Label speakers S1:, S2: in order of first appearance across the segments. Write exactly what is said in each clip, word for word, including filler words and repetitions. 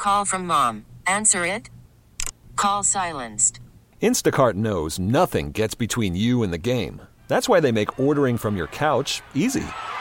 S1: Call from mom. Answer it. Call silenced.
S2: Instacart knows nothing gets between you and the game. That's why they make ordering from your couch easy.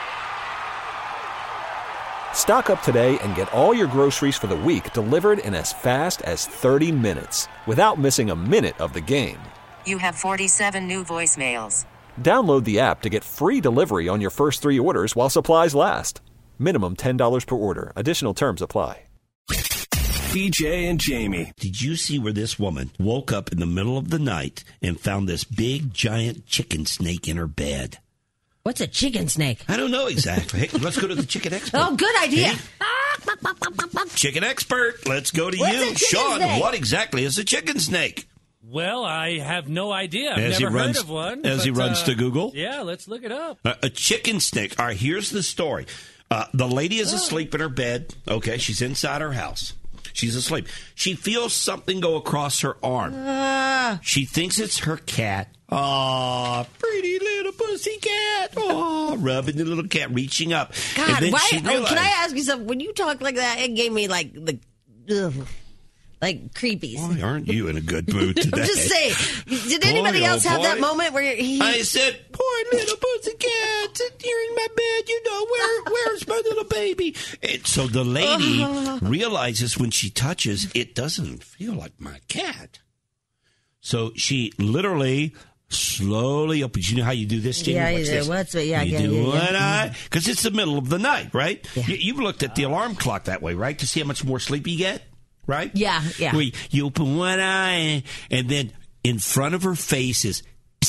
S2: Stock up today and get all your groceries for the week delivered in as fast as thirty minutes without missing a minute of the game.
S1: You have forty-seven new voicemails.
S2: Download the app to get free delivery on your first three orders while supplies last. Minimum ten dollars per order. Additional terms apply.
S3: B J and Jamie.
S4: Did you see where this woman woke up in the middle of the night and found this big, giant chicken snake in her bed?
S5: What's a chicken snake?
S4: I don't know exactly. Hey, let's go to the chicken expert.
S5: Oh, good idea.
S4: Hey, chicken expert, let's go to
S5: What's
S4: you.
S5: a chicken
S4: Sean,
S5: snake?
S4: what exactly is a chicken snake?
S6: Well, I have no idea. I've
S4: As
S6: never
S4: he runs,
S6: heard of one.
S4: As
S6: but,
S4: he runs
S6: uh,
S4: to Google?
S6: Yeah, let's look it up.
S4: Uh, a chicken snake. All right, here's the story. Uh, the lady is
S6: Oh.
S4: asleep in her bed. Okay, she's inside her house. She's asleep. She feels something go across her arm.
S5: Uh,
S4: She thinks it's her cat. Aw, pretty little pussy cat. Aw, rubbing the little cat, reaching up.
S5: God,
S4: and then
S5: why?
S4: she
S5: Oh,
S4: realized,
S5: can I ask you something? When you talk like that, it gave me like the, ugh, like creepies.
S4: Why aren't you in a good mood today?
S5: I'm just saying. Did
S4: Boy,
S5: anybody
S4: oh,
S5: else have
S4: boy.
S5: that moment where he?
S4: I said, poor little pussy cat, you're in my bed, you know, where, where's my little baby? And so the lady
S5: Uh.
S4: realizes when she touches, it doesn't feel like my cat. So she literally slowly opens. You know how you do this, Jamie?
S5: Yeah,
S4: Watch
S5: you do.
S4: this.
S5: What's what? Yeah,
S4: you
S5: yeah,
S4: do
S5: yeah,
S4: one
S5: yeah.
S4: eye, because it's the middle of the night, right?
S5: Yeah.
S4: You, you've looked at the alarm clock that way, right, to see how much more sleep you get, right?
S5: Yeah, yeah.
S4: Where you open one eye, and then in front of her face is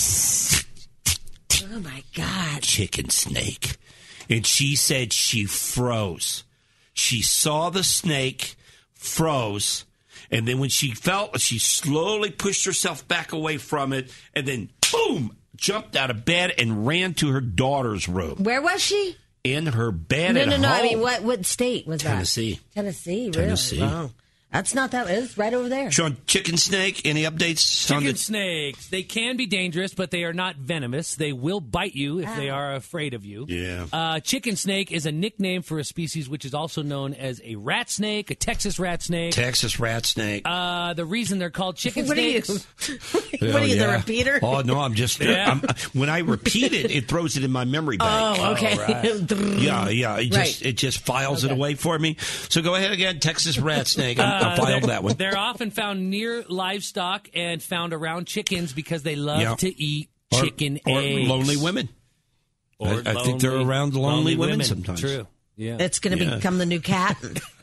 S5: Oh my God!
S4: chicken snake. And she said she froze. She saw the snake, froze, and then when she felt, she slowly pushed herself back away from it, and then boom, jumped out of bed and ran to her daughter's room.
S5: Where was she?
S4: In her bed
S5: No,
S4: at
S5: no, no.
S4: home.
S5: I mean, what what state was
S4: Tennessee.
S5: that? Tennessee. Really?
S4: Tennessee.
S5: Wow. That's not that. It's right over there.
S4: Sean, chicken snake, any updates? on
S6: Chicken
S4: the-
S6: snakes, they can be dangerous, but they are not venomous. They will bite you if they are afraid of you.
S4: Yeah.
S6: Uh, chicken snake is a nickname for a species which is also known as a rat snake, a Texas rat snake.
S4: Texas rat snake.
S6: Uh, the reason they're called chicken
S5: What are you?
S6: snakes.
S5: What are you, the repeater?
S4: Oh, no, I'm just...
S6: Yeah.
S4: I'm, when I repeat it, it throws it in my memory bank.
S5: Oh, okay.
S4: Yeah, yeah. It just
S5: Right.
S4: it just files
S5: Okay.
S4: it away for me. So go ahead again, Texas rat snake. I, I
S6: Uh,
S4: filed
S6: they're-
S4: that one.
S6: They're often found near livestock and found around chickens because they love
S4: Yeah.
S6: to eat
S4: Or-
S6: chicken
S4: or
S6: eggs.
S4: lonely women.
S6: Or
S4: I- I think they're
S6: lonely-
S4: around lonely women sometimes.
S6: True. Yeah.
S5: It's going to
S4: Yeah.
S5: become the new cat.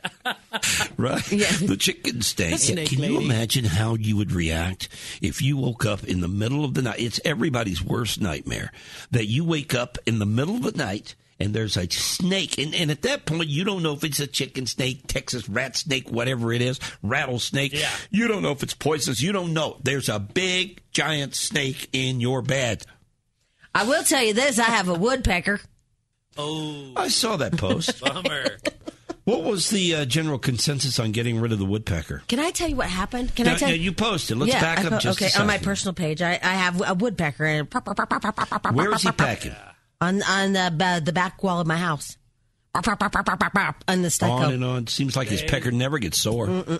S4: Right?
S5: Yeah.
S4: The chicken snake.
S6: The snake
S4: Can you
S6: lady.
S4: imagine how you would react if you woke up in the middle of the night? It's everybody's worst nightmare that you wake up in the middle of the night and there's a snake. And, and at that point, you don't know if it's a chicken snake, Texas rat snake, whatever it is, rattlesnake.
S6: Yeah.
S4: You don't know if it's poisonous. You don't know. There's a big, giant snake in your bed.
S5: I will tell you this: I have a woodpecker.
S6: Oh,
S4: I saw that post.
S6: bummer.
S4: What was the uh, general consensus on getting rid of the woodpecker?
S5: Can I tell you what happened? Can
S4: Now,
S5: I tell
S4: now, you posted. Let's
S5: yeah,
S4: back
S5: I
S4: up
S5: po-
S4: just
S5: okay,
S4: a
S5: on my
S4: second.
S5: personal page, I, I have a woodpecker and
S4: Where is he packing?
S5: on on the uh, the back wall of my house. On the
S4: On
S5: stucco.
S4: and on. Seems like his pecker never gets sore.
S5: What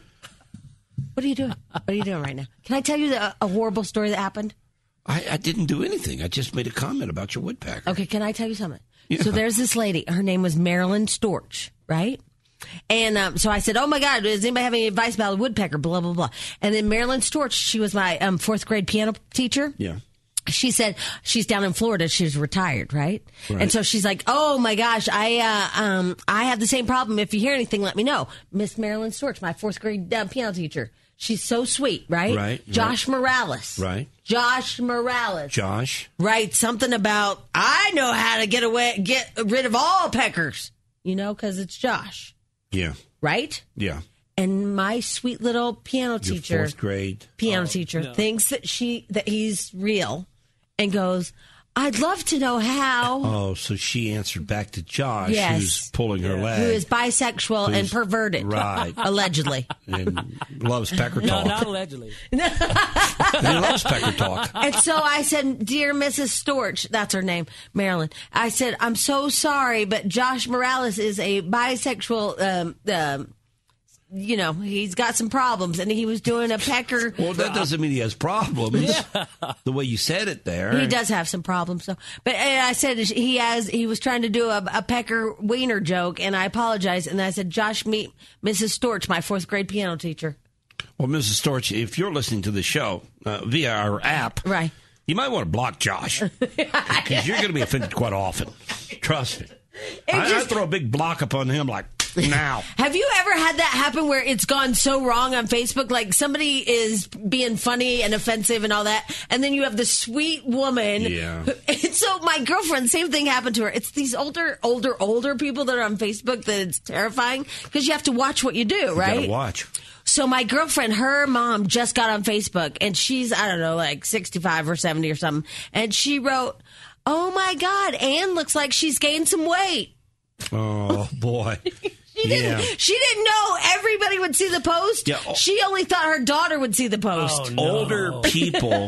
S5: are you doing? What are you doing right now? Can I tell you the, a horrible story that happened?
S4: I, I didn't do anything. I just made a comment about your woodpecker.
S5: Okay, can I tell you something?
S4: Yeah.
S5: So there's this lady. Her name was Marilyn Storch, right? And um, so I said, "Oh my God, does anybody have any advice about a woodpecker?" Blah blah blah. And then Marilyn Storch, she was my um, fourth grade piano teacher.
S4: Yeah.
S5: She said she's down in Florida. She's retired, right?
S4: Right.
S5: And so she's like, "Oh my gosh, I uh, um I have the same problem. If you hear anything, let me know." Miss Marilyn Storch, my fourth grade uh, piano teacher. She's so sweet, right?
S4: Right,
S5: Josh Morales.
S4: Right.
S5: Josh Morales.
S4: Josh?
S5: Right. Something about I know how to get away, get rid of all peckers. You know, because it's Josh,
S4: Yeah.
S5: right?
S4: Yeah.
S5: And my sweet little piano
S4: Your
S5: teacher,
S4: fourth grade.
S5: piano teacher, thinks that she that he's real, and goes, "I'd love to know how."
S4: Oh, so she answered back to Josh,
S5: Yes.
S4: who's pulling her leg.
S5: Who is bisexual and
S4: Who's-
S5: perverted,
S4: right.
S5: allegedly.
S4: and loves pecker
S6: No,
S4: talk.
S6: not allegedly.
S4: And he loves pecker talk.
S5: And so I said, "Dear Missus Storch," that's her name, Marilyn. I said, "I'm so sorry, but Josh Morales is a bisexual um, um, you know, he's got some problems, and he was doing a pecker.
S4: Well, that doesn't mean he has problems. Yeah. The way you said it there.
S5: He does have some problems, though. But and I said he has. He was trying to do a, a pecker wiener joke, and I apologized. And I said, Josh, meet Missus Storch, my fourth grade piano teacher.
S4: Well, Missus Storch, if you're listening to the show uh, via our app,
S5: right,
S4: you might want to block Josh because you're going to be offended quite often. Trust me. I, just, I throw a big block upon him like now.
S5: Have you ever had that happen where it's gone so wrong on Facebook? Like somebody is being funny and offensive and all that, and then you have this sweet woman.
S4: Yeah.
S5: Who, and so my girlfriend, same thing happened to her. It's these older, older, older people that are on Facebook that it's terrifying because you have to watch what you do, right?
S4: You gotta watch.
S5: So my girlfriend, her mom just got on Facebook, and she's, I don't know, like sixty-five or seventy or something, and she wrote, "Oh my God, Ann looks like she's gained some weight."
S4: Oh boy.
S5: She didn't,
S4: yeah.
S5: she didn't know everybody would see the post.
S4: Yeah.
S5: She only thought her daughter would see the post.
S6: Oh, no.
S4: Older people,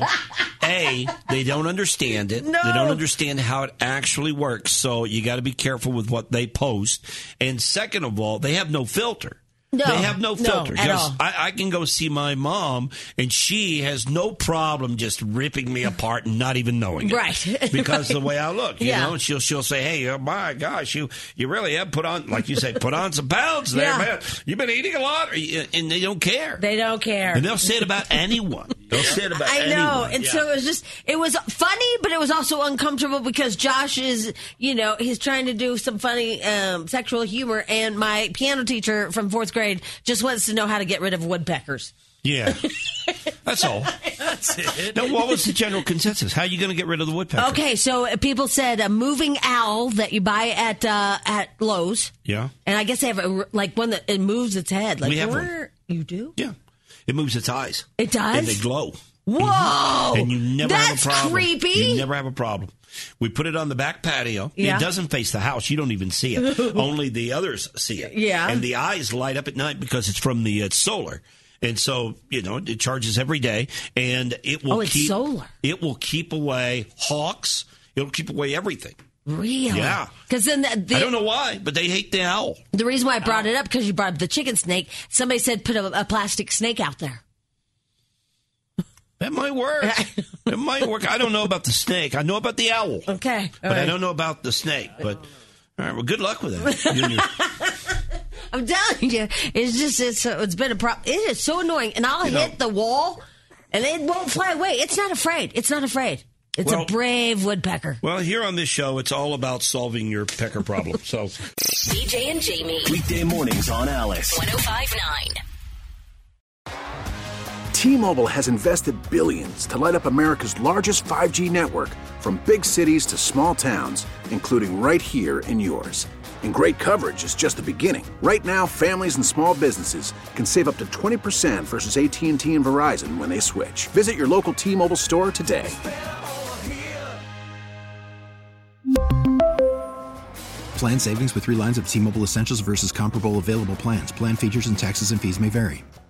S4: A, they don't understand it.
S5: No.
S4: They don't understand how it actually works. So you got to be careful with what they post. And second of all, they have no filter.
S5: No,
S4: they have no filter.
S5: No, at all.
S4: I, I can go see my mom, and she has no problem just ripping me apart and not even knowing it.
S5: Right.
S4: Because the way I look, you
S5: Yeah.
S4: know, she'll she'll say, "Hey, oh my gosh, you you really have put on, like you said, put on some pounds there,
S5: Yeah.
S4: man. You've been eating a lot," and they don't care.
S5: They don't care.
S4: And they'll say it about anyone. They'll say it about
S5: I
S4: anyone.
S5: know. And
S4: Yeah.
S5: so it was just, it was funny, but it was also uncomfortable because Josh is, you know, he's trying to do some funny um, sexual humor, and my piano teacher from fourth grade just wants to know how to get rid of woodpeckers.
S4: Yeah. That's all.
S6: That's it.
S4: Now, what was the general consensus? How are you going to get rid of the woodpecker?
S5: Okay, so uh, people said a moving owl that you buy at uh, at Lowe's.
S4: Yeah.
S5: And I guess they have a, like one that it moves its head. Like
S4: We have
S5: where you do?
S4: Yeah. It moves its eyes.
S5: It does?
S4: And they glow.
S5: Whoa!
S4: And you never
S5: That's
S4: have a problem.
S5: creepy.
S4: You never have a problem. We put it on the back patio.
S5: Yeah.
S4: It doesn't face the house. You don't even see it. Only the others see it.
S5: Yeah.
S4: And the eyes light up at night because it's from the uh, solar. And so, you know, it charges every day, and it will
S5: Oh, it's
S4: keep
S5: solar.
S4: It will keep away hawks. It'll keep away everything.
S5: Really?
S4: Yeah.
S5: Because then the, the,
S4: I don't know why, but they hate the owl.
S5: the reason why I brought it up, because you brought up the chicken snake, somebody said put a, a plastic snake out there.
S4: That might work. It might work. I don't know about the snake. I know about the owl.
S5: Okay. All
S4: But
S5: right.
S4: I don't know about the snake. But all right, well, good luck with that. You and your-
S5: I'm telling you, it's just it's uh, it's been a problem. It is so annoying, and I'll
S4: You
S5: hit
S4: know-
S5: the wall, and it won't fly away. It's not afraid. It's not afraid. It's
S4: Well-
S5: a brave woodpecker.
S4: Well, here on this show, it's all about solving your pecker problem. So,
S7: B J and Jamie.
S3: Weekday mornings on Alice.
S7: one oh five point nine.
S8: T-Mobile has invested billions to light up America's largest five G network, from big cities to small towns, including right here in yours. And great coverage is just the beginning. Right now, families and small businesses can save up to twenty percent versus A T and T and Verizon when they switch. Visit your local T-Mobile store today.
S9: Plan savings with three lines of T-Mobile Essentials versus comparable available plans. Plan features and taxes and fees may vary.